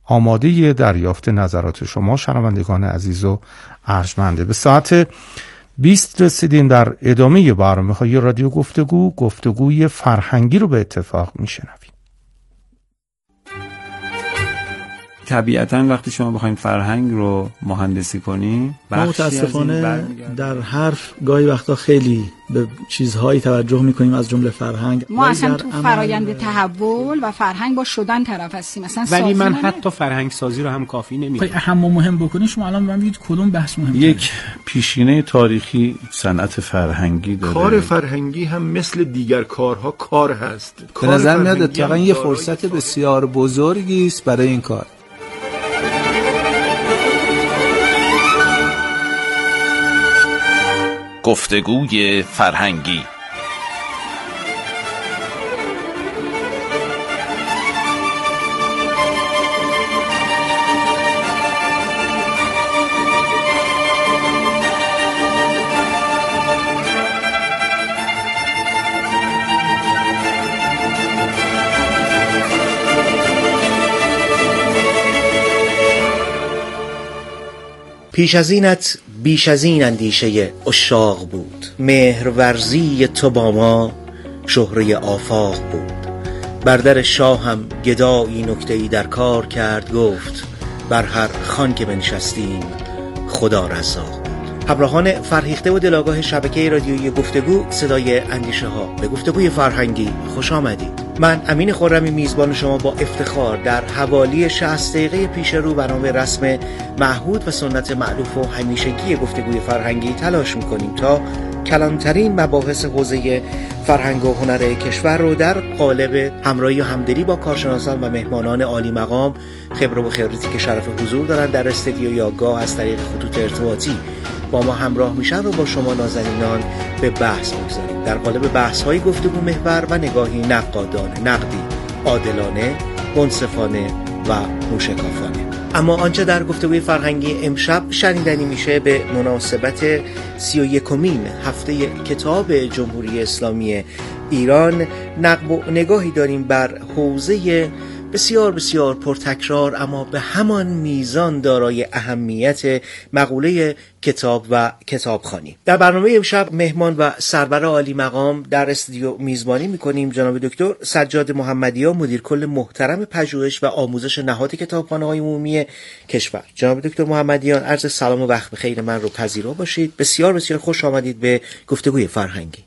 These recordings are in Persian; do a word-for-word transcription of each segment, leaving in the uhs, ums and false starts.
آماده دریافت نظرات شما شنوندگان عزیز و ارجمنده. به ساعت بیست رسیدیم. در ادامه برنامه های رادیو گفتگو، گفتگوی فرهنگی رو به اتفاق میشنویم. طبیعتاً وقتی شما بخواید فرهنگ رو مهندسی کنی، ما متاسفانه در حرف گاهی وقتا خیلی به چیزهایی توجه میکنیم از جمله فرهنگ. ما اصلا تو فرایند تحول و فرهنگ با شدن طرف هستیم. مثلا ولی من حتی فرهنگ سازی رو هم کافی نمیدونم. اهم و مهم بکنی شما الان من بگید کدوم بحث مهمه؟ یک پیشینه تاریخی صنعت فرهنگی داره. کار فرهنگی هم مثل دیگر کارها کار هست. به نظر میاد اتفاقا یه فرصت بسیار بزرگی است برای این کار. گفتگوی فرهنگی. پیش از اینت بیش از این اندیشه عشاق بود، مهرورزی تو با ما شهره آفاق بود. بر در شاهم گدایی نکته‌ای در کار کرد، گفت بر هر خان که بنشستیم خدا رزاق بود. همراهان فرهیخته و دلاگاه شبکه رادیویی گفتگو، صدای اندیشه ها، به گفتگوی فرهنگی خوش آمدید. من امین خرمی میزبان شما با افتخار در حوالی شصت دقیقه پیش رو برنامه رسم معهود و سنت معروف و همیشگی گفتگوی فرهنگی تلاش میکنیم تا کلانترین مباحث حوزه فرهنگ و هنر کشور رو در قالب همراهی و همدلی با کارشناسان و مهمانان عالی مقام، خبره و خبرتی که شرف حضور دارن در استودیو یا گاه از طریق خطوط ارتباطی با ما همراه میشن و با شما نازنینان به بحث میگذاریم در قالب بحث های گفتگو محور و نگاهی نقادانه، نقدی، عادلانه، منصفانه و موشکافانه. اما آنچه در گفتگوی فرهنگی امشب شنیدنی میشه به مناسبت سی و یکمین هفته کتاب جمهوری اسلامی ایران، نقب و نگاهی داریم بر حوزه بسیار بسیار پرتکرار اما به همان میزان دارای اهمیت مقوله کتاب و کتابخوانی. در برنامه امشب مهمان و سرور عالی مقام در استودیو میزبانی میکنیم جناب دکتر سجاد محمدیان، مدیر کل محترم پژوهش و آموزش نهاد کتابخانه‌های عمومی کشور. جناب دکتر محمدیان، عرض سلام و وقت بخیر من رو پذیرا باشید. بسیار بسیار خوش آمدید به گفتگوی فرهنگی.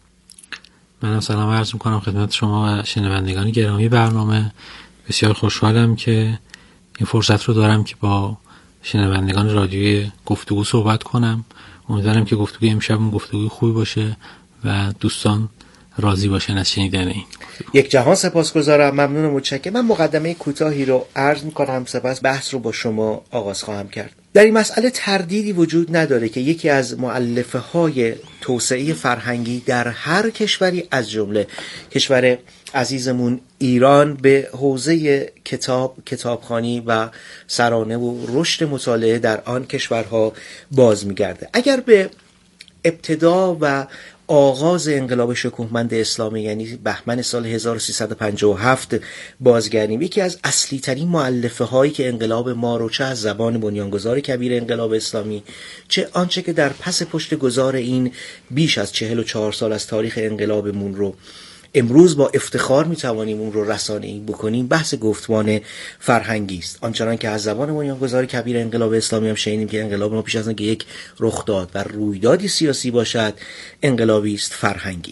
منم سلام عرض میکنم خدمت شما و شنوندگان گرامی برنامه. بسیار خوشحالم که این فرصت رو دارم که با شنوندگان رادیوی گفتگو صحبت کنم. امیدوارم که گفتگوی امشب گفتگوی خوبی باشه و دوستان راضی باشن از شنیدن این. یک جهان سپاسگزارم، ممنون و متشکرم. من مقدمه کوتاهی رو عرض می‌کنم، سپس بحث رو با شما آغاز خواهم کرد. در این مسئله تردیدی وجود نداره که یکی از مؤلفه‌های توسعه فرهنگی در هر کشوری از جمله کشور عزیزمون ایران به حوزه کتاب، کتابخوانی و سرانه و رشد مطالعه در آن کشورها باز می‌گرده. اگر به ابتدا و آغاز انقلاب شکوهمند اسلامی یعنی بهمن سال هزار و سیصد و پنجاه و هفت بازگردیم، یکی از اصلی ترین مؤلفه هایی که انقلاب ما رو چه از زبان بنیانگذار کبیر انقلاب اسلامی چه آنچه که در پس پشت گذار این بیش از چهل و چهار سال از تاریخ انقلابمون رو امروز با افتخار میتوانیم اون رو رسانه‌ای بکنیم، بحث گفتمان فرهنگی است. آنچنان که از زبان بنیانگذار کبیر انقلاب اسلامی هم شنیدیم که انقلاب ما پیش از اینکه یک رخداد و رویدادی سیاسی باشد، انقلابی است فرهنگی.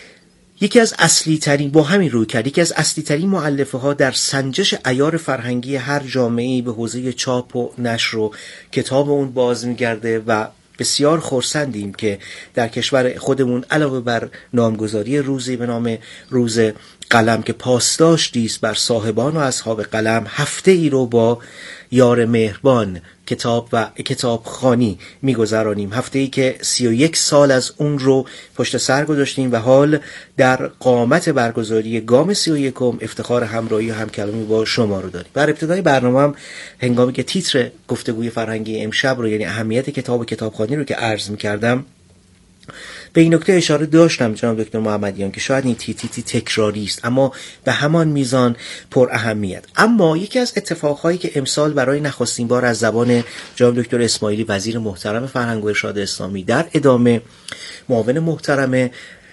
یکی از اصلی ترین با همین روی کرد یکی از اصلی ترین مؤلفه ها در سنجش عیار فرهنگی هر جامعه‌ای به حوزه چاپ و نشر و کتاب اون باز می‌گرده و بسیار خرسندیم که در کشور خودمون علاوه بر نامگذاری روزی به نام روز قلم که پاسداشتی است بر صاحبان و اصحاب قلم، هفته ای رو با یار مهربان کتاب و کتابخوانی میگذرانیم. هفته ای که سی و یک سال از اون رو پشت سر گذاشتیم و حال در قامت برگزاری گام سی و یکم افتخار همراهی و همکلامی با شما رو داریم. در ابتدای برنامه هم هنگامی که تیتر گفتگوی فرهنگی امشب رو یعنی اهمیت کتاب و کتابخوانی رو که عرض می‌کردم، به این نکته اشاره داشتم جناب دکتر محمدیان که شاید این تی تی تی تکراری است اما به همان میزان پر اهمیت. اما یکی از اتفاقهایی که امسال برای نخستین بار از زبان جناب دکتر اسماعیلی وزیر محترم فرهنگ و ارشاد اسلامی در ادامه معاون محترم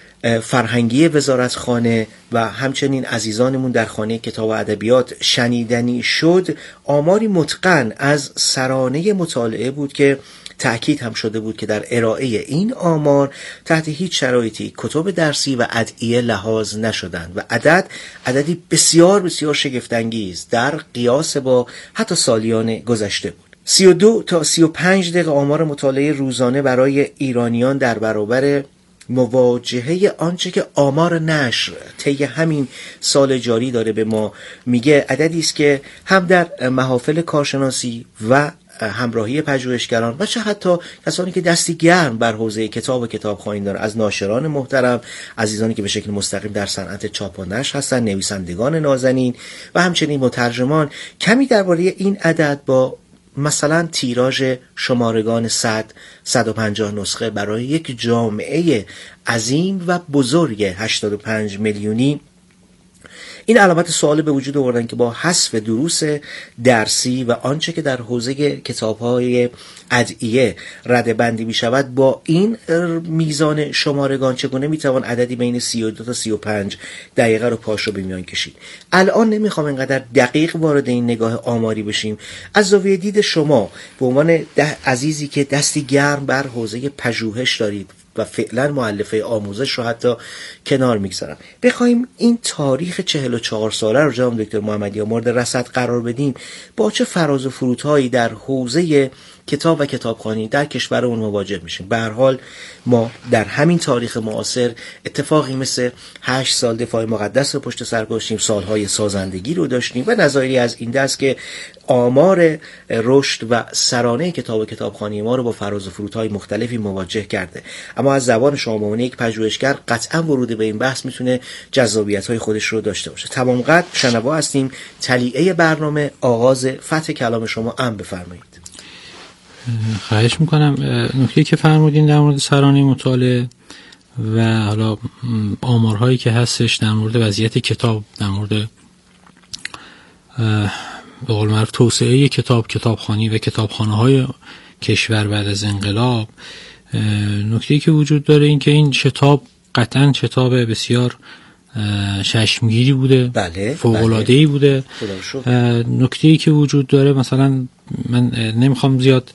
فرهنگی وزارتخانه و همچنین عزیزانمون در خانه کتاب و ادبیات شنیدنی شد، آماری متقن از سرانه مطالعه بود که تأکید هم شده بود که در ارائه این آمار تحت هیچ شرایطی کتب درسی و ادعیه لحاظ نشدند و عدد عددی بسیار بسیار شگفت‌انگیز در قیاس با حتی سالیان گذشته بود. سی و دو تا سی و پنج دقیقه آمار مطالعه روزانه برای ایرانیان در برابر مواجهه آنچه که آمار نشر طی همین سال جاری داره به ما میگه، عددی است که هم در محافل کارشناسی و همراهی پژوهشگران و چه حتی کسانی که دستی گرم بر حوزه کتاب و کتابخوانی دارن، از ناشران محترم، عزیزانی که به شکل مستقیم در صنعت چاپ و نشر هستن، نویسندگان نازنین و همچنین مترجمان، کمی درباره این عدد با مثلا تیراژ شمارگان صد صد و پنجاه نسخه برای یک جامعه عظیم و بزرگ هشتاد و پنج میلیونی این علامت سوال به وجود آوردن که با حذف دروس درسی و آنچه که در حوزه کتاب‌های ادعیه ردبندی می شود، با این میزان شمارگان چگونه می توان عددی بین سی و دو تا سی و پنج دقیقه رو پاش رو به میان کشید. الان نمیخوام اینقدر دقیق وارد این نگاه آماری بشیم. از زاویه دید شما به عنوان عزیزی که دستی گرم بر حوزه پژوهش دارید و فعلا مؤلفه آموزش رو حتی کنار میگذارم، بخوایم این تاریخ چهل و چهار ساله رو جناب دکتر محمدیان مورد رصد قرار بدیم، با چه فراز و فرودهایی در حوزه کتاب و کتابخوانی در کشورمون مواجه میشیم؟ به هر حال ما در همین تاریخ معاصر اتفاقی مثل هشت سال دفاع مقدس رو پشت سر گذاشتیم، سالهای سازندگی رو داشتیم و نظایری از این دست که آمار رشد و سرانه کتاب و کتابخوانی ما رو با فراز و فرودهای مختلفی مواجه کرده. اما از زبان شما به عنوان یک پژوهشگر قطعا ورود به این بحث میتونه جذابیت‌های خودش رو داشته باشه. تمام قد شنوا هستیم. تلیعه برنامه، آغاز فتح کلام شما ام بفرمایید. خواهش میکنم. نکته که فرمودین در مورد سرانه مطالعه و حالا آمارهایی که هستش در مورد وضعیت کتاب، در مورد به قول معروف توسعه کتاب، کتابخوانی و کتابخانه‌های کشور بعد از انقلاب، نکته‌ای که وجود داره این که این شتاب قطعاً شتاب بسیار چشمگیری بوده، بله، فوق‌العاده‌ای بوده. نکته‌ای که وجود داره، مثلا من نمیخوام زیاد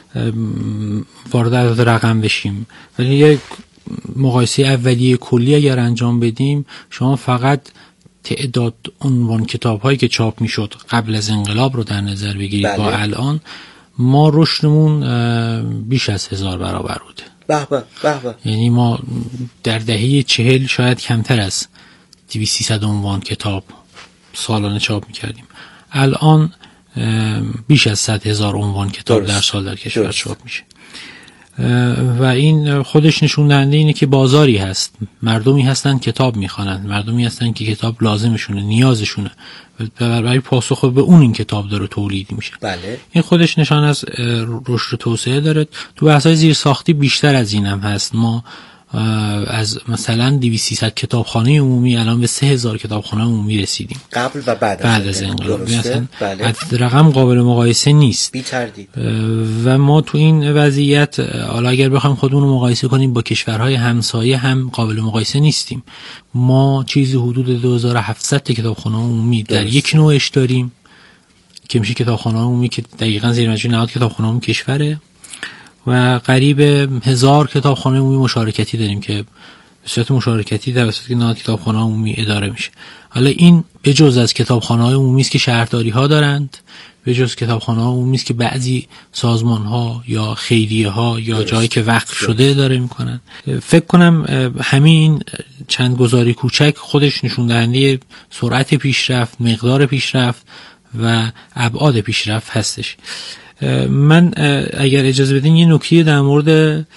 وارد رقم بشیم، ولی یک مقایسه اولیه کلی اگر انجام بدیم، شما فقط تعداد عنوان کتاب‌هایی که چاپ میشد قبل از انقلاب رو در نظر بگیرید، بله، با الان ما رشدمون بیش از هزار برابر بوده. به به به به. یعنی ما در دهه چهل شاید کمتر از دویست سیصد عنوان کتاب سالانه چاپ میکردیم، الان بیش از صد هزار عنوان کتاب درست. در سال در کشور چاپ میشه و این خودش نشون دهنده اینه که بازاری هست، مردمی هستن کتاب میخوانند، مردمی هستن که کتاب لازمشونه، نیازشونه، برای پاسخ به اون این کتاب داره تولید میشه. بله. این خودش نشان از رشد و توسعه داره. تو بحث‌های زیر ساختی بیشتر از این هم هست. ما از مثلا دویست سیصد کتابخانه عمومی الان به سه هزار کتابخانه عمومی رسیدیم قبل و بعد, بعد از انقلاب. بله. رقم قابل مقایسه نیست بی تردید. و ما تو این وضعیت حالا اگر بخوایم خودمون رو مقایسه کنیم با کشورهای همسایه هم قابل مقایسه نیستیم. ما چیزی حدود دو هزار و هفتصد کتابخانه عمومی در یک نوعش داریم که میشه کتابخانه عمومی که دقیقاً زیر مجموعه نهاد کتابخانه عمومی کشوره و قریب هزار کتابخانه عمومی مشارکتی داریم که به صورت مشارکتی توسط نهاد کتابخانه عمومی اداره میشه. حالا این به جز از کتابخانه‌های عمومی است که شهرداری‌ها دارند، به جز کتابخانه‌های عمومی است که بعضی سازمان‌ها یا خیریه‌ها یا جایی که وقف شده اداره میکنن. فکر کنم همین چند گزاری کوچک خودش نشون دهنده سرعت پیشرفت، مقدار پیشرفت و ابعاد پیشرفت هستش. من اگر اجازه بدین یه نکته در مورد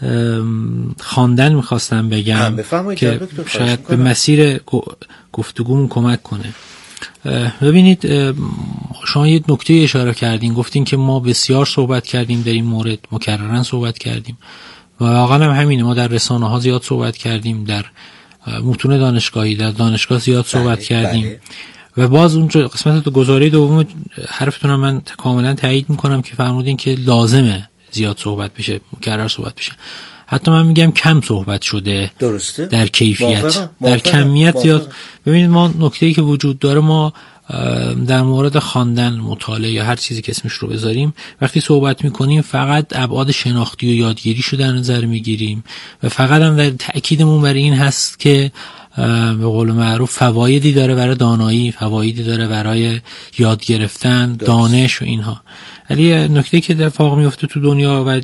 خواندن میخواستم بگم که شاید به مسیر گفتگومون کمک کنه. ببینید شما یه نکته اشاره کردین، گفتین که ما بسیار صحبت کردیم در این مورد، مکررن صحبت کردیم و واقعا هم همینه. ما در رسانه ها زیاد صحبت کردیم، در متون دانشگاهی در دانشگاه زیاد صحبت بله، کردیم بله. و باز اونجا قسمت دو گزاره دوم حرفتون رو من کاملا تایید میکنم که فرمودین که لازمه زیاد صحبت بشه، مکرر صحبت بشه. حتی من میگم کم صحبت شده درسته در کیفیت موافقه. در موافقه. کمیت موافقه. زیاد. ببینید ما نکته‌ای که وجود داره، ما در مورد خواندن، مطالعه یا هر چیزی که اسمش رو بذاریم وقتی صحبت میکنیم فقط ابعاد شناختی و یادگیریشو در نظر میگیریم و فقط هم در تأکیدمون بر این هست که به قول معروف فوایدی داره برای دانایی، فوایدی داره برای یاد گرفتن، درست. دانش و اینها. ولی نکته که اتفاق میفته تو دنیا و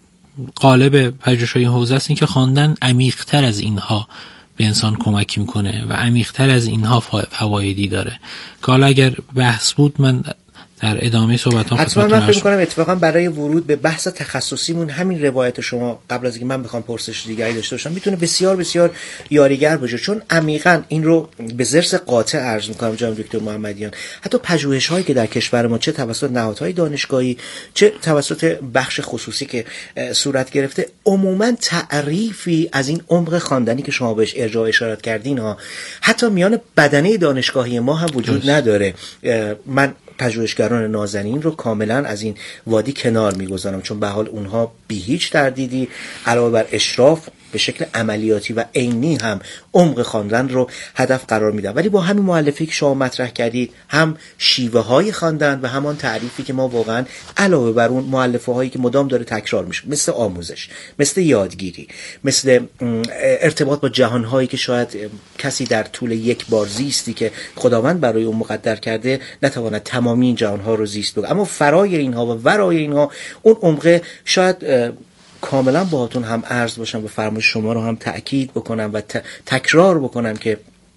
قالب پژوهش‌های این حوزه است این که خواندن عمیق‌تر از اینها به انسان کمک میکنه و عمیق‌تر از اینها فوایدی داره که حالا اگر بحث بود من در ادامه صحبتام حتما من فکر می‌کنم اتفاقا برای ورود به بحث تخصصیمون همین روایت شما قبل از اینکه من بخوام پرسش دیگری داشته باشم میتونه بسیار بسیار یاریگر باشه، چون عمیقاً این رو به ضرس قاطع عرض می‌کنم جناب دکتر محمدیان، حتی پژوهش‌هایی که در کشور ما چه توسط نهادهای دانشگاهی چه توسط بخش خصوصی که صورت گرفته عموماً تعریفی از این عمق خواندنی که شما بهش ارجاع اشارت کردین ها حتی میان بدنه دانشگاهی ما هم وجود نداره. من پژوهشگران نازنین رو کاملا از این وادی کنار میگذارم، چون به حال اونها بی هیچ تردیدی علاوه بر اشراف به شکل عملیاتی و عینی هم عمق خواندن رو هدف قرار میدن. ولی با همین مؤلفه‌ای که شما مطرح کردید، هم شیوه های خواندن و همان تعریفی که ما واقعا علاوه بر اون مؤلفه هایی که مدام داره تکرار میشه، مثل آموزش، مثل یادگیری، مثل ارتباط با جهان هایی که شاید کسی در طول یک بار زیستی که خداوند برای اون مقدر کرده نتواند تمامی این جهان ها رو زیست بگه، اما فرای اینها و ورای اینها اون عمق شاید کاملا باهاتون هم عرض باشم و فرمایش شما رو هم تأکید بکنم و ت... تکرار بکنم که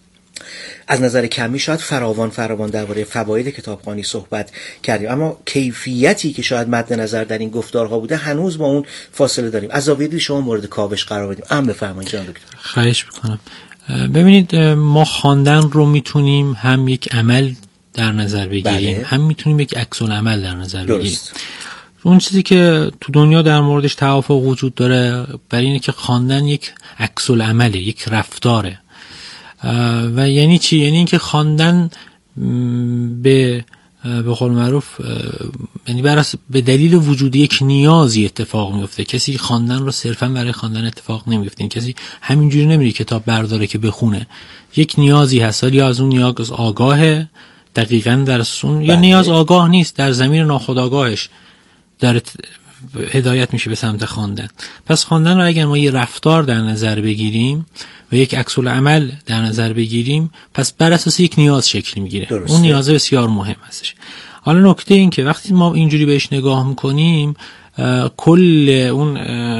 از نظر کمی شاید فراوان فراوان درباره فواید کتابخوانی صحبت کردیم، اما کیفیتی که شاید مد نظر در این گفتارها بوده هنوز با اون فاصله داریم. از زاویه دید شما مورد کاوش قرار بدیم. ام بفرمایید جناب دکتر. خواهش می‌کنم. ببینید ما خواندن رو میتونیم هم یک عمل در نظر بگیریم، بله. هم میتونیم یک عکس العمل در نظر بگیریم. درست. اون چیزی که تو دنیا در موردش توافق وجود داره بر اینه که خواندن یک عکس العمله، یک رفتاره. و یعنی چی؟ یعنی اینکه خواندن به به قول معروف یعنی برای به دلیل وجود یک نیازی اتفاق میفته. کسی خواندن رو صرفا برای خواندن اتفاق نمیفته. کسی همینجوری نمیره کتاب برداره که بخونه. یک نیازی هست، یا از اون نیاز آگاهه دقیقاً در اون، یا نیاز آگاه نیست، در زمین ناخودآگاهش داره هدایت میشه به سمت خواندن. پس خواندن رو اگر ما یه رفتار در نظر بگیریم و یک عکس العمل در نظر بگیریم، پس بر اساس یک نیاز شکل میگیره. درسته. اون نیاز بسیار مهم هستش. حالا نکته این که وقتی ما اینجوری بهش نگاه میکنیم کل اون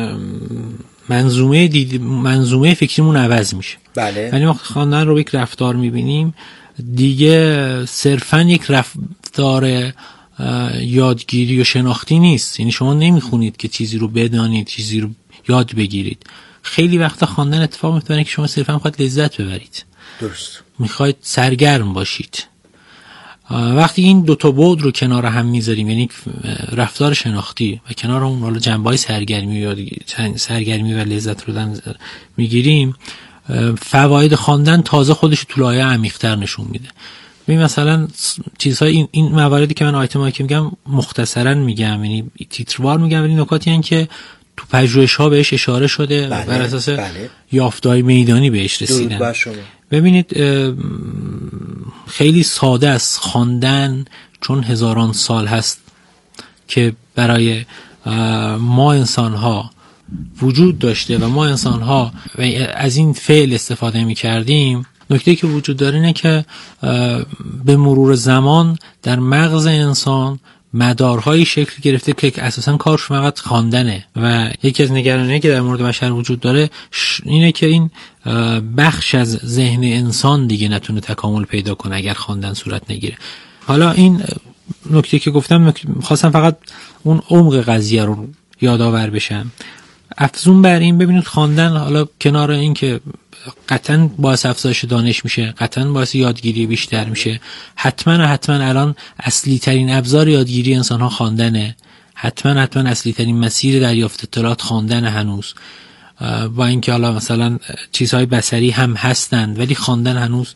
منظومه دید منظومه فکریمون عوض میشه. بله. یعنی ما خواندن رو یک رفتار میبینیم، دیگه صرفا یک رفتار یادگیری و شناختی نیست. یعنی شما نمیخونید که چیزی رو بدانید، چیزی رو یاد بگیرید. خیلی وقتا خواندن اتفاق میفته که شما صرفا میخواید لذت ببرید. درست. میخواید سرگرم باشید. وقتی این دو تا بعد رو کنار هم میذاریم، یعنی رفتار شناختی و کنار اون حالا جنبه‌های سرگرمی و سرگرمی و لذت رو در میگیریم، فواید خواندن تازه خودش تو لایه عمیق‌تر نشون میده. ببین مثلا چیزهای این, این مواردی که من آیتمایی که میگم مختصرا میگم، یعنی تیتروار میگم، ولی نکاتی هستن که تو پژوهش‌ها بهش اشاره شده، بله، بر اساس بله. یافته‌های میدانی بهش رسیدن. ببینید خیلی ساده است خواندن، چون هزاران سال هست که برای ما انسان‌ها وجود داشته و ما انسان‌ها از این فعل استفاده می‌کردیم. نکته که وجود داره اینه که به مرور زمان در مغز انسان مدارهایی شکل گرفته که اساساً کارش فقط خواندنه و یکی از نگرانی‌هایی که در مورد بشر وجود داره اینه که این بخش از ذهن انسان دیگه نتونه تکامل پیدا کنه اگر خواندن صورت نگیره. حالا این نکته که گفتم خواستم فقط اون عمق قضیه رو یادآور بشم. افزون بر این ببینید خواندن حالا کنار این که قطعاً باعث افزایش دانش میشه، قطعاً باعث یادگیری بیشتر میشه، حتما حتما الان اصلی ترین ابزار یادگیری انسان ها خواندنه. حتما حتما اصلی ترین مسیر دریافت اطلاعات خواندن هنوز، با اینکه حالا مثلا چیزهای بصری هم هستند ولی خواندن هنوز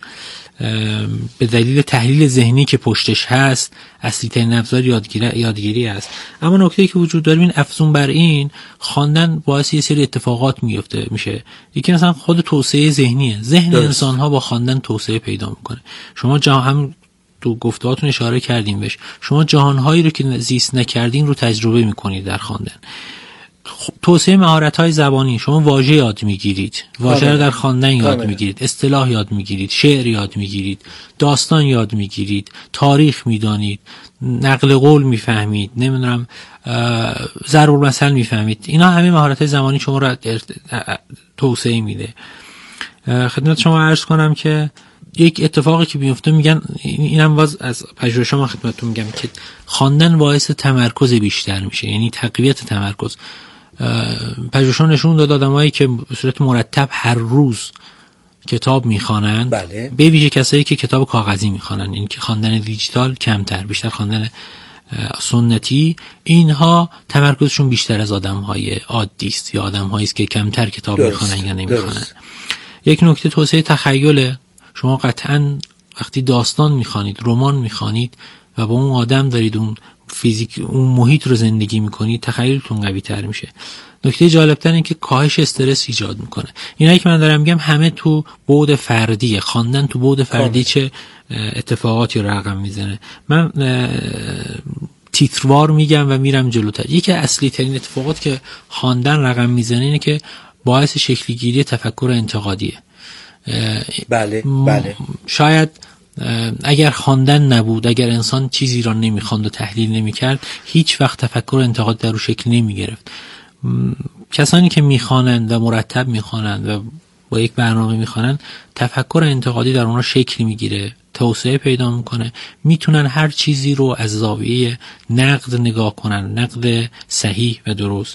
به دلیل تحلیل ذهنی که پشتش هست اصلی ترین ابزار یادگیری یادگیری است. اما نکته‌ای که وجود داره این افزون بر این خواندن باعث یه سری اتفاقات میفته میشه. یکی مثلا خود توسعه ذهنیه، ذهن انسان ها با خواندن توسعه پیدا میکنه. شما جهان هم تو گفتهاتون اشاره کردیم بهش، شما جهانهایی رو که زیست نکردین رو تجربه میکنید در خواندن. توسعه مهارت‌های زبانی، شما واژه یاد میگیرید، واژه رو در خواندن یاد میگیرید، اصطلاح یاد میگیرید، شعر یاد میگیرید، داستان یاد میگیرید، تاریخ میدانید، نقل قول میفهمید، نمیدونم ضرب المثل میفهمید. اینا همه مهارت‌های زبانی شما رو توسعه میده. خدمت شما عرض کنم که یک اتفاقی که بیفته میگن، اینم باز از پژوهش شما خدمتتون میگم که خواندن باعث تمرکز بیشتر میشه، یعنی تقویت تمرکز. پژوهش‌ها نشون داد آدمایی که به صورت مرتب هر روز کتاب میخوانن، بله. به ویژه کسایی که کتاب کاغذی میخوانن، این که خواندن دیجیتال کمتر، بیشتر خواندن سنتی، اینها تمرکزشون بیشتر از آدم‌های عادی است یا آدم‌هایی است که کمتر کتاب میخوانن یا نمیخوانن. یک نکته توسعه تخیل، شما قطعاً وقتی داستان میخوانید، رمان میخوانید و با اون آدم دارید اون فیزیک اون محیط رو زندگی میکنید، تخیلتون قوی تر میشه. نکته جالبتر این که کاهش استرس ایجاد میکنه. اینایی که من دارم میگم همه تو بعد فردیه. خواندن تو بعد فردی چه اتفاقاتی رو رقم میزنه. من تیتروار میگم و میرم جلوتر. یکی اصلی ترین اتفاقات که خواندن رقم میزنه اینه که باعث شکل گیری تفکر انتقادیه. بله بله. شاید اگر خواندن نبود، اگر انسان چیزی را نمیخواند و تحلیل نمیکرد، هیچ وقت تفکر انتقاد در او شکل نمیگرفت. کسانی که میخوانند و مرتب میخوانند و با یک برنامه میخوانند، تفکر انتقادی در اونها شکل میگیره، توسعه پیدا میکنه، میتونن هر چیزی رو از زاویه نقد نگاه کنن، نقد صحیح و درست.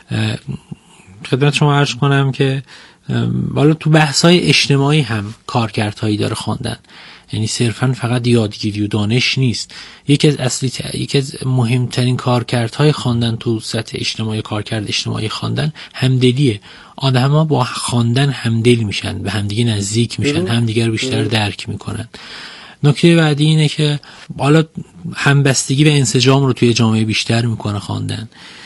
خدمت شما عرض کنم که حالا تو بحث‌های اجتماعی هم کارکردهایی داره خواندن، یعنی صرفاً فقط یادگیری و دانش نیست. یکی از اصلی یکی از مهمترین کارکردهای خواندن تو سطح اجتماعی، کارکرد اجتماعی خواندن همدلیه. آدم‌ها با خواندن همدل میشن، به همدیگه نزدیک میشن، همدیگه رو بیشتر درک میکنن. نکته بعدی اینه که حالا همبستگی و انسجام رو توی جامعه بیشتر میکنه خواندن.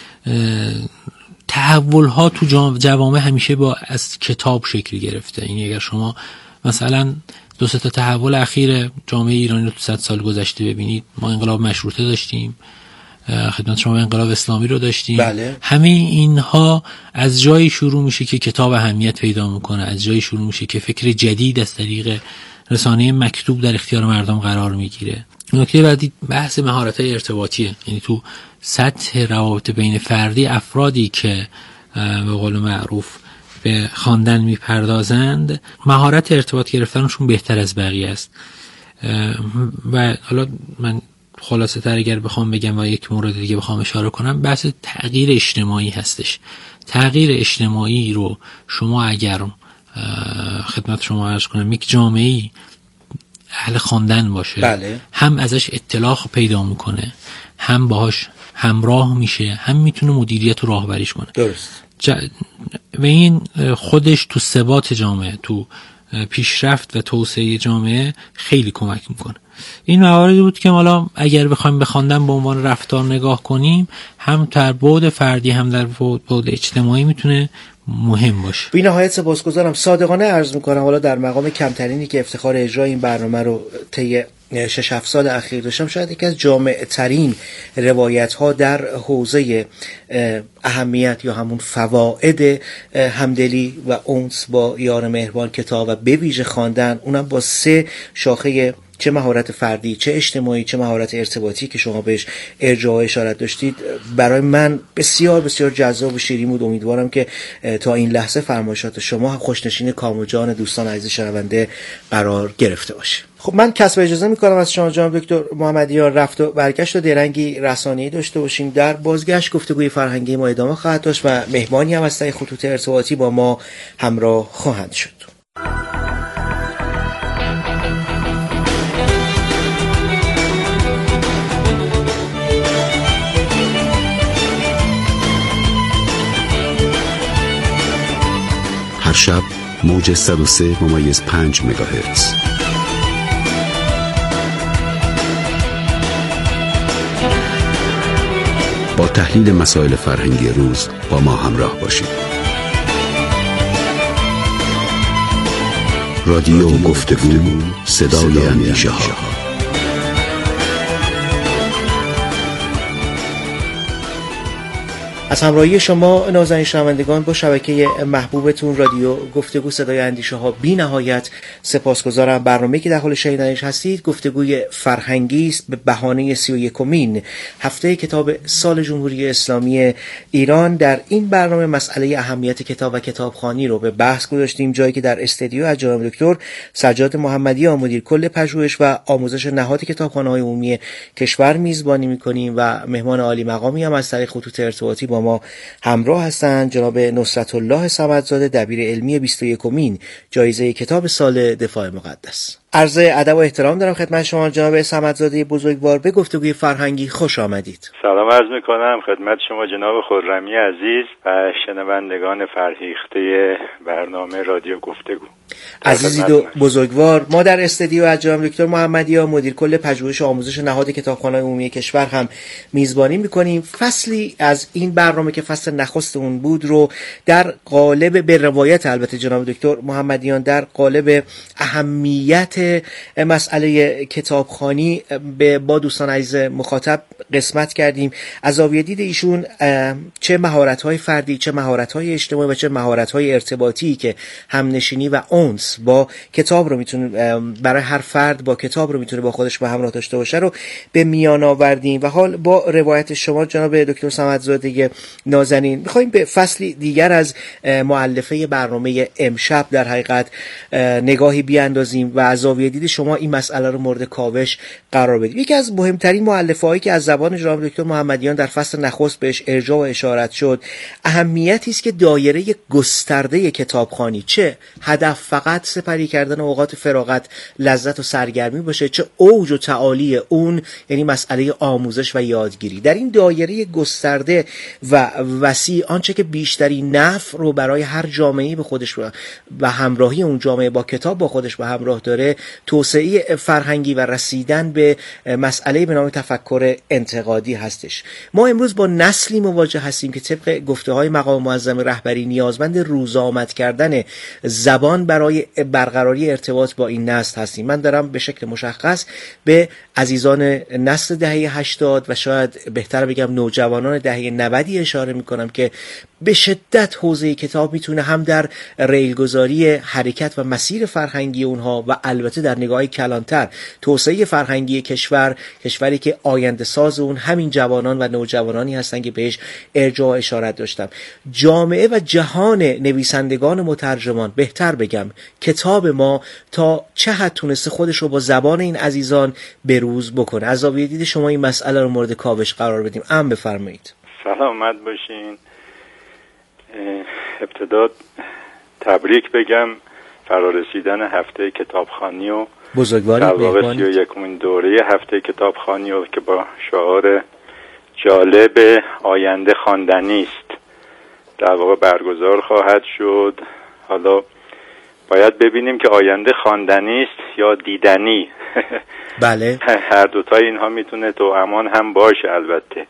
تحول ها تو جوامع همیشه با از کتاب شکل گرفته. یعنی اگر شما مثلا دو سه تا تحول اخیر جامعه ایرانی رو تو صد سال گذشته ببینید، ما انقلاب مشروطه داشتیم، خدمت شما انقلاب اسلامی رو داشتیم، بله. همه اینها از جایی شروع میشه که کتاب اهمیت پیدا میکنه، از جایی شروع میشه که فکر جدید از طریق رسانه مکتوب در اختیار مردم قرار میگیره. نکته بعدی بحث مهارت‌های ارتباطیه. یعنی تو سطح روابط بین فردی، افرادی که به قول معروف به خواندن میپردازند، مهارت ارتباط گرفتنشون بهتر از بقیه است. و حالا من خلاصه تر اگر بخوام بگم و یک مورد دیگه بخوام اشاره کنم، بحث تغییر اجتماعی هستش. تغییر اجتماعی رو شما اگر خدمت شما عرض کنم یک جامعه‌ای اهل خواندن باشه، بله. هم ازش اطلاع پیدا میکنه، هم باهاش همراه میشه، هم میتونه مدیریت و راهبریش کنه. درست. ج... و این خودش تو ثبات جامعه، تو پیشرفت و توسعه جامعه خیلی کمک میکنه. این مواردی بود که حالا اگر بخوایم به خواندن به عنوان رفتار نگاه کنیم، هم در بعد فردی هم در بعد اجتماعی میتونه مهم باشه. بی نهایت سپاسگزارم. صادقانه عرض میکنم حالا در مقام کمترینی که افتخار اجرای این برنامه رو طی شش هفت سال اخیر داشتم، شاید یکی از جامع ترین روایت ها در حوزه اهمیت یا همون فواید همدلی و انس با یار مهربان کتاب و به ویژه خواندن، اونم با سه شاخه، چه مهارت فردی، چه اجتماعی، چه مهارت ارتباطی که شما بهش ارجاع و اشارت داشتید، برای من بسیار بسیار جذاب و شیرین بود. امیدوارم که تا این لحظه فرمایشات شما هم خوشنشین کام و جان دوستان عزیز شنونده قرار گرفته باشه. خب من کسب اجازه میکنم از شما جناب دکتر محمدیار رفت و برگشت و درنگی رسانه‌ای داشته باشیم. در بازگشت گفتگوی فرهنگی ما ادامه خواهد داشت و مهمانی هم از طریق خطوط ارتباطی با ما همراه خواهند شد. شب موج صد و سه ممیز پنج مگاهرتز. با تحلیل مسائل فرهنگی روز با ما همراه باشید. رادیو گفتگو، صدای اندیشه ها. از همراهی شما نازنین شنوندگان با شبکه محبوبتون رادیو گفتگو صدای اندیشه ها بی نهایت سپاسگزارم. برنامه‌ای که در حال شنیدنش هستید گفتگوی فرهنگی است به بهانه سی و یکمین هفته کتاب سال جمهوری اسلامی ایران. در این برنامه مسئله اهمیت کتاب و کتابخوانی رو به بحث گذاشتیم، جایی که در استودیو از جناب دکتر سجاد محمدی مدیر کل پژوهش و آموزش نهاد کتابخانه‌های عمومی کشور میزبانی می‌کنیم و مهمان عالی مقامی هم از طریق خطوط ارتباطی با ما همراه هستند، جناب نصرت الله صمدزاده دبیر علمی بیست و یکمین جایزه کتاب سال دفاع مقدس. عرض ادب و احترام دارم خدمت شما جناب صمدزاده بزرگوار، به گفتگوی فرهنگی خوش آمدید. سلام عرض میکنم خدمت شما جناب خرمی عزیز و شنوندگان فرهیخته برنامه رادیو گفتگو. عزیزید و بزرگوار، ما در استودیو از جناب دکتر محمدی مدیر کل پژوهش و آموزش نهاد کتابخانه‌های عمومی کشور هم میزبانی میکنیم. فصلی از این برنامه که فصل نخست اون بود رو در قالب به روایت البته جناب دکتر محمدیان در قالب اهمیت مسئله کتابخوانی به با دوستان عزیز مخاطب قسمت کردیم. از زاویه دید ایشون چه مهارت‌های فردی، چه مهارت‌های اجتماعی و چه مهارت‌های ارتباطی که همنشینی و اونس با کتاب رو میتونه برای هر فرد با کتاب رو میتونه با خودش به همراه داشته باشه رو به میان آوردیم. و حال با روایت شما جناب دکتر صمدزاده نازنین می‌خوایم به فصلی دیگر از مؤلفه برنامه امشب در حقیقت نگاهی بیاندازیم و از زاویه دید شما این مسئله رو مورد کاوش قرار بدیم. یکی از مهمترین مؤلفه‌هایی که از زبان جناب دکتر محمدیان در فصل نخست بهش ارجاع و اشارت شد، اهمیتی است که دایره گسترده کتابخوانی چه هدف فقط سپری کردن اوقات فراغت، لذت و سرگرمی باشه، چه اوج و تعالی اون یعنی مسئله آموزش و یادگیری. در این دایره گسترده و وسیع آنچه که بیشترین نفع رو برای هر جامعه‌ای به خودش و همراهی اون جامعه با کتاب با خودش به همراه داره، توسعه فرهنگی و رسیدن به مسئله به نام تفکر انتقادی هستش. ما امروز با نسلی مواجه هستیم که طبق گفته‌های مقام معظم رهبری نیازمند روزآمد کردن زبان برای برقراری ارتباط با این نسل هستیم. من دارم به شکل مشخص به عزیزان نسل دهه هشتاد و شاید بهتر بگم نوجوانان دهه نود اشاره میکنم که به شدت حوزه کتاب میتونه هم در ریلگذاری حرکت و مسیر فرهنگی اونها و البته در نگاه کلانتر توسعه فرهنگی کشور، کشوری که آینده ساز اون همین جوانان و نوجوانانی هستن که بهش ارجاع اشارت داشتم. جامعه و جهان نویسندگان مترجمان، بهتر بگم کتاب ما تا چه حد تونسته خودش رو با زبان این عزیزان بروز بکنه. از زاویه دید شما این مسئله رو مورد کاوش قرار بدیم. ام بفرمایید. سلامت باشین. ابتدا تبریک بگم فرارسیدن هفته کتابخوانی و بزرگواری سی و یکمین دوره هفته کتابخوانی و که با شعار جالب آینده خواندنی است در واقع برگزار خواهد شد. حالا باید ببینیم که آینده خواندنی است یا دیدنی. بله. هر دوتای اینها میتونه توامان هم باشه. البته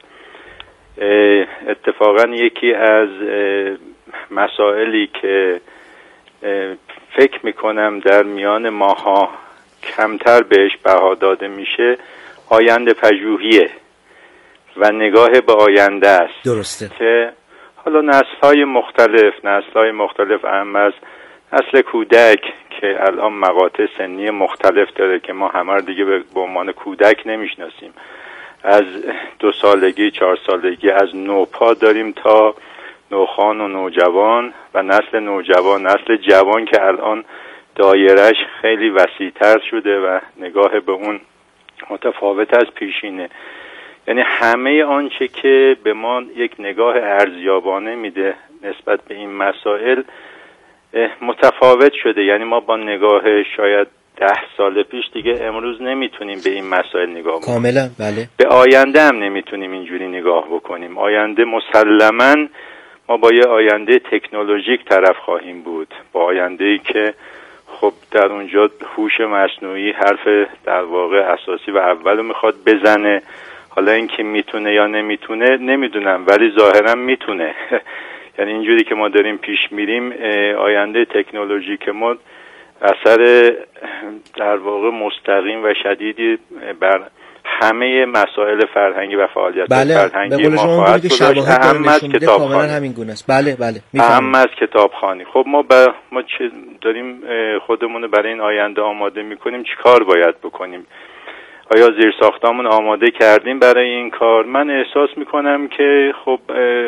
اتفاقا یکی از مسائلی که فکر میکنم در میان ماها کمتر بهش بها داده میشه آینده پژوهیه و نگاه به آینده است. درسته. که حالا نسل‌های مختلف نسل‌های مختلف اهم از نسل کودک که الان مقاطع سنی مختلف داره که ما همه دیگه به عنوان کودک نمیشناسیم، از دو سالگی چهار سالگی از نوپا داریم تا نوخان و نوجوان و نسل نوجوان، نسل جوان که الان دایرش خیلی وسیع‌تر شده و نگاه به اون متفاوت از پیشینه. یعنی همه آنچه که به ما یک نگاه ارزیابانه میده نسبت به این مسائل متفاوت شده. یعنی ما با نگاه شاید ده سال پیش دیگه امروز نمیتونیم به این مسائل نگاه بکنیم. کاملا بله. به آینده هم نمیتونیم اینجوری نگاه بکنیم. آینده مسلماً ما با یه آینده تکنولوژیک طرف خواهیم بود، با آینده‌ای که خب در اونجا هوش مصنوعی حرف در واقع اساسی و اولو میخواد بزنه. حالا اینکه میتونه یا نمیتونه نمیدونم، ولی ظاهرا میتونه. یعنی اینجوری که ما داریم پیش میریم، آینده تکنولوژیک ما اثر در واقع مستقیم و شدیدی بر همه مسائل فرهنگی و فعالیت بله، فرهنگی ما خواهد گذاشت. اهم از کتابخوانی همین گونه است. بله بله اهم از کتابخوانی. خب ما با ما چه داریم خودمون برای این آینده آماده میکنیم، چی کار باید بکنیم؟ آیا زیرساختامون آماده کردیم برای این کار؟ من احساس میکنم که خب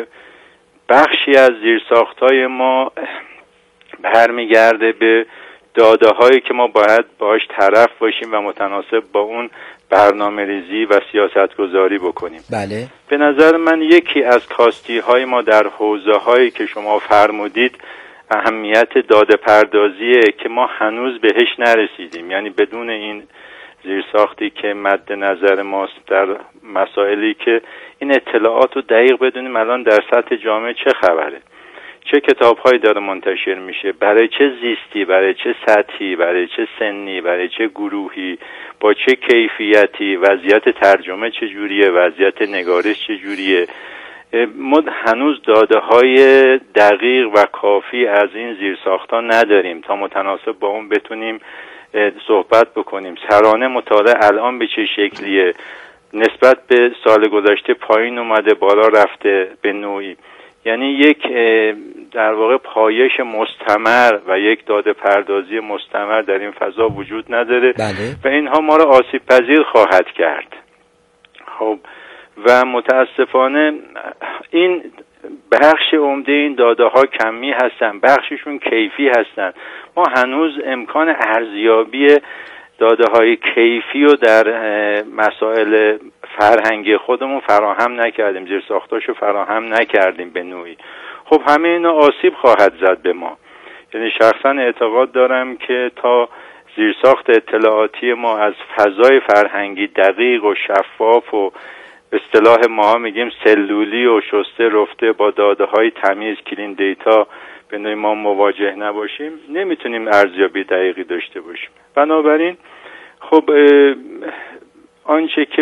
بخشی از زیرساختای ما برمیگرده به داده هایی که ما باید باش طرف باشیم و متناسب با اون برنامه ریزی و سیاست گذاری بکنیم. بله. به نظر من یکی از کاستی های ما در حوزه هایی که شما فرمودید اهمیت داده پردازیه که ما هنوز بهش نرسیدیم. یعنی بدون این زیرساختی که مد نظر ماست در مسائلی که این اطلاعات رو دقیق بدونیم الان در سطح جامعه چه خبره، چه کتاب‌هایی داره منتشر میشه، برای چه زیستی، برای چه سطحی، برای چه سنی، برای چه گروهی، با چه کیفیتی، وضعیت ترجمه چه جوریه، وضعیت نگارش چه جوریه. ما هنوز داده‌های دقیق و کافی از این زیرساخت‌ها نداریم تا متناسب با اون بتونیم صحبت بکنیم. سرانه مطالعه الان به چه شکلیه، نسبت به سال گذشته پایین اومده بالا رفته به نوعی. یعنی یک در واقع پایش مستمر و یک داده پردازی مستمر در این فضا وجود نداره. بله. و اینها ما را آسیب پذیر خواهد کرد. خب و متاسفانه این بخش عمده این داده ها کمی هستن، بخششون کیفی هستن. ما هنوز امکان ارزیابی داده های کیفی رو در مسائل فرهنگی خودمون فراهم نکردیم، زیرساختاشو فراهم نکردیم به نوعی. خب همه اینا آسیب خواهد زد به ما. یعنی شخصا اعتقاد دارم که تا زیرساخت اطلاعاتی ما از فضای فرهنگی دقیق و شفاف و به اصطلاح ما میگیم سلولی و شسته رفته با داده های تمیز کلین دیتا به نوعی ما مواجه نباشیم، نمیتونیم ارزیابی دقیقی داشته باشیم. بنابراین خب آنچه که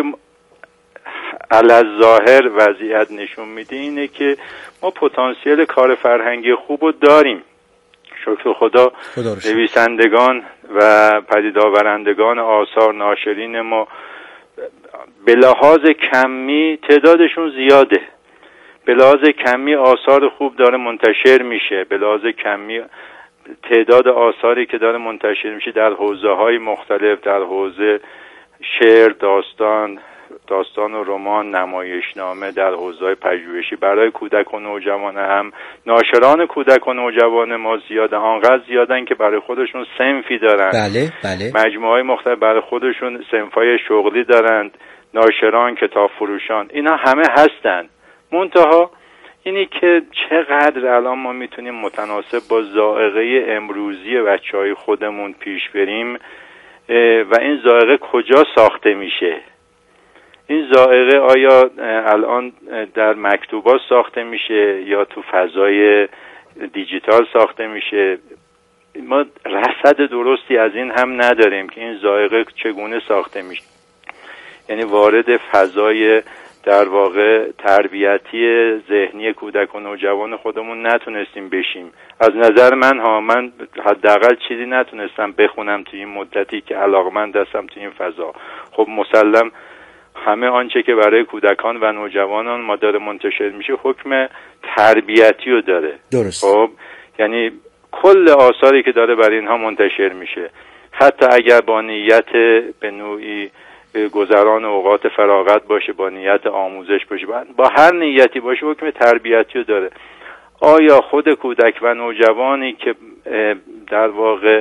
علی‌الظاهر وضعیت نشون میده اینه که ما پتانسیل کار فرهنگی خوب رو داریم. شکر خدا نویسندگان و پدید آورندگان آثار، ناشرین ما به لحاظ کمی تعدادشون زیاده، به لحاظ کمی آثار خوب داره منتشر میشه، به لحاظ کمی تعداد آثاری که داره منتشر میشه در حوزه‌های مختلف، در حوزه شعر، داستان، داستان و رمان، نمایشنامه، در حوزه‌های پژوهشی برای کودک و نوجوان هم ناشران کودک و نوجوان ما زیاده، آنقدر زیادن که برای خودشون صنفی دارن. بله بله. مجموعه‌های مختلف برای خودشون صنف‌های شغلی دارند، ناشران، کتاب فروشان، اینا همه هستن. منتها اینی که چقدر الان ما میتونیم متناسب با ذائقه امروزی بچهای خودمون پیش بریم و این ذائقه کجا ساخته میشه. این ذائقه آیا الان در مکتوبات ساخته میشه یا تو فضای دیجیتال ساخته میشه؟ ما رصد درستی از این هم نداریم که این ذائقه چگونه ساخته میشه. یعنی وارد فضای در واقع تربیتی ذهنی کودک و نوجوان خودمون نتونستیم بشیم. از نظر من ها، من حداقل چیزی نتونستم بخونم توی این مدتی که علاقمند هستم توی این فضا. خب مسلم همه آنچه که برای کودکان و نوجوانان ما داره منتشر میشه حکم تربیتی رو داره. درست. خب یعنی کل آثاری که داره برای اینها منتشر میشه، حتی اگر با نیت به نوعی گذران اوقات فراغت باشه، با نیت آموزش باشه، با هر نیتی باشه، حکم تربیتی رو داره. آیا خود کودک و نوجوانی که در واقع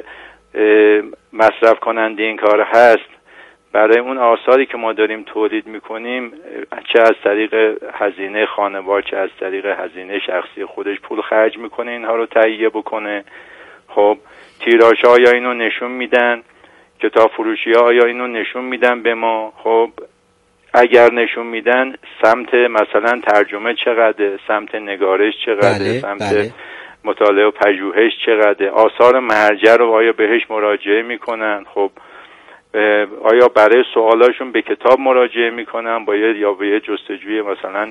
مصرف کننده این کار هست برای اون آثاری که ما داریم تولید میکنیم، چه از طریق هزینه خانوار چه از طریق هزینه شخصی خودش پول خرج میکنه اینها رو تهیه بکنه؟ خب تیراژ آیا اینو نشون میدن؟ کتاب فروشی ها آیا اینو نشون میدن به ما؟ خب اگر نشون میدن سمت مثلا ترجمه چقدر، سمت نگارش چقدر، بله، سمت بله. مطالعه و پژوهش چقدر، آثار مرجع رو آیا بهش مراجعه میکنن، خب آیا برای سوالاشون به کتاب مراجعه میکنن باید یا به جستجوی مثلا